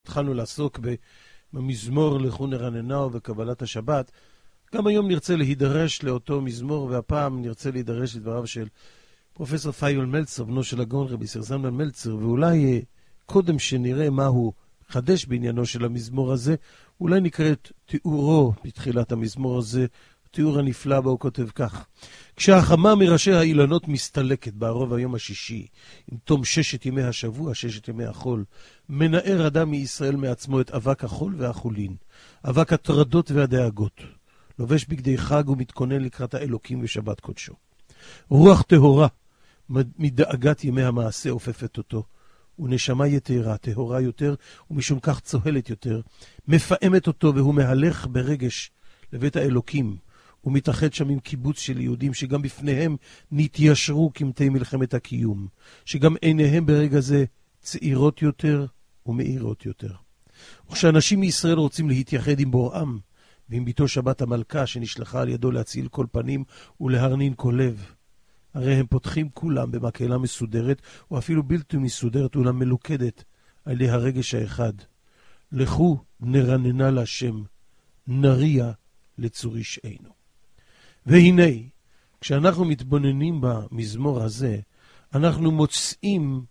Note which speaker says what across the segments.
Speaker 1: התחלנו לעסוק במזמור לכו נרננה ובקבלת השבת. גם היום נרצה להידרש לאותו מזמור, והפעם נרצה להידרש לדבריו של פרופסור פייול מלצר, בנו של הגאון רבי ישראל זלמן מלצר, ואולי קודם שנראה מה הוא חדש בעניינו של המזמור הזה, אולי נקרא את תיאורו בתחילת המזמור הזה, תיאור הנפלא בו הוא כותב כך: כשהחמה מראשי האילנות מסתלקת בערוב היום השישי, עם תום 6 ימי השבוע, 6 ימי החול, מנער אדם מישראל מעצמו את אבק החול והחולין, אבק הטרדות והדאגות, לובש בגדי חג ומתכונן לקראת האלוקים ושבת קודשו. רוח טהורה מדאגת ימי המעשה אופפת אותו, ונשמה יתרה, טהורה יותר, ומשום כך צוהלת יותר, מפעמת אותו, והוא מהלך ברגש לבית האלוקים, ומתאחד שם עם קיבוץ של יהודים שגם בפניהם נתיישרו כמתי מלחמת הקיום, שגם עיניהם ברגע זה צעירות יותר ומאירות יותר. וכשאנשים מישראל רוצים להתייחד עם בוראם ועם ביתו שבת המלכה שנשלחה על ידו להציל כל פנים ולהרנין כל לב, הרי הם פותחים כולם במקהלה מסודרת, או אפילו בלתי מסודרת, אולם מלוכדת על ידי הרגש האחד. לכו נרננה להשם, נריע לצור ישענו. והנה, כשאנחנו מתבוננים במזמור הזה, אנחנו מוצאים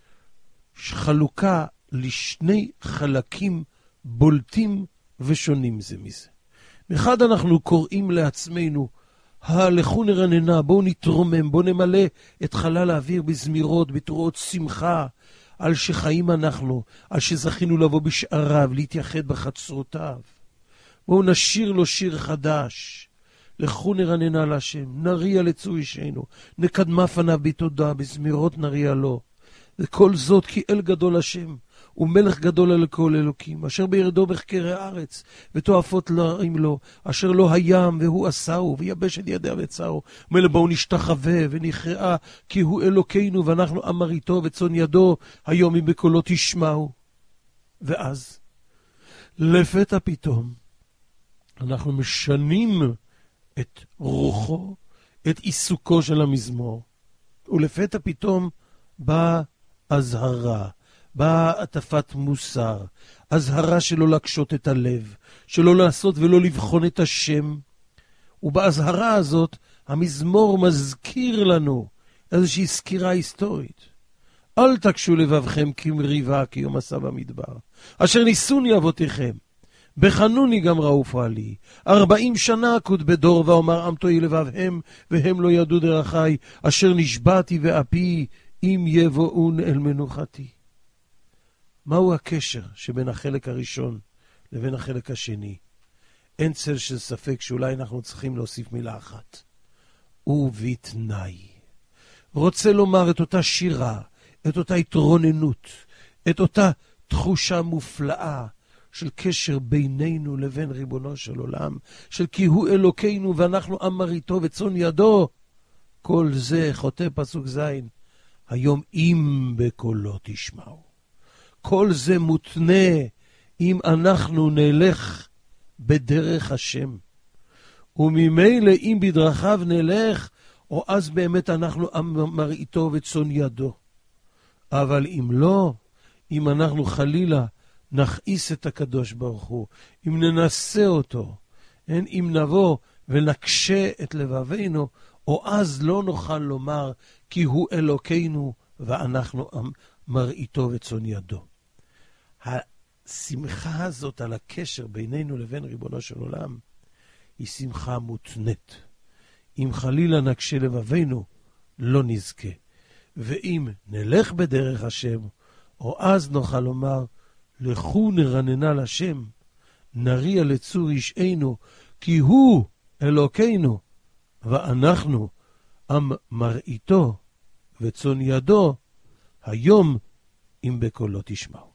Speaker 1: חלוקה לשני חלקים בולטים ושונים זה מזה. אחד, אנחנו קוראים לעצמנו, לכו נרננה, בואו נתרומם, בואו נמלא את חלל האוויר בזמירות, בתרועות שמחה, על שחיים אנחנו, על שזכינו לבוא בשעריו, להתייחד בחצרותיו. בואו נשיר לו שיר חדש. לכו נרננה להשם, נריע לצור ישענו, נקדמה פניו בתודה, בזמירות נריע לו. וכל זאת כי אל גדול השם, ומלך גדול על כל אלוקים, אשר בירדו בחקרי הארץ, ותועפות להרים לו, אשר לא הים והוא עשהו, ויבש את ידיה וצרו. מלא בואו נשתחווה ונכרעה, כי הוא אלוקינו, ואנחנו עם מריתו וצאן ידו, היום אם בקולו תשמעו. ואז, לפתע פתאום, אנחנו משנים את רוחו, את עיסוקו של המזמור, ולפתע פתאום באה הזהרה, באה עטפת מוסר, הזהרה שלא להקשות את הלב, שלא לעשות ולא לבחון את השם. ובהזהרה הזאת המזמור מזכיר לנו איזושהי סקירה היסטורית. אל תקשו לבבכם כמריבה כיום עשה במדבר, אשר ניסוני אבותיכם, בחנוני גם ראו פועלי. 40 שנה אקוד בדור, ואומר עם תוהי לבבהם, והם לא ידעו דרכי, אשר נשבעתי ואפי, אם יבואון אל מנוחתי. מהו הקשר שבין החלק הראשון לבין החלק השני? אין צל של ספק שאולי אנחנו צריכים להוסיף מילה אחת. ובתנאי. רוצה לומר את אותה שירה, את אותה התרוננות, את אותה תחושה מופלאה, של קשר בינינו לבין ריבונו של עולם, של כי הוא אלוקינו ואנחנו עם מריתו וצאן ידו. כל זה חוטא פסוק זין, היום אם בקולו תשמעו. כל זה מותנה אם אנחנו נלך בדרך השם. וממילא אם בדרכיו נלך, או אז באמת אנחנו עם מריתו וצאן ידו. אבל אם לא, אם אנחנו חלילה נכעיס את הקדוש ברוך הוא, אם ננסה אותו, אם נבוא ונקשה את לבבינו, או אז לא נוכל לומר כי הוא אלוקינו ואנחנו מראיתו וצאן ידו. השמחה הזאת על הקשר בינינו לבין ריבונו של עולם היא שמחה מותנית. אם חלילה נקשה לבבינו לא נזכה, ואם נלך בדרך השם, או אז נוכל לומר לכו נרננה להשם, נריע לצור ישענו, כי הוא אלוקינו ואנחנו עם מראיתו וצאן ידו, היום אם בקולו תשמעו.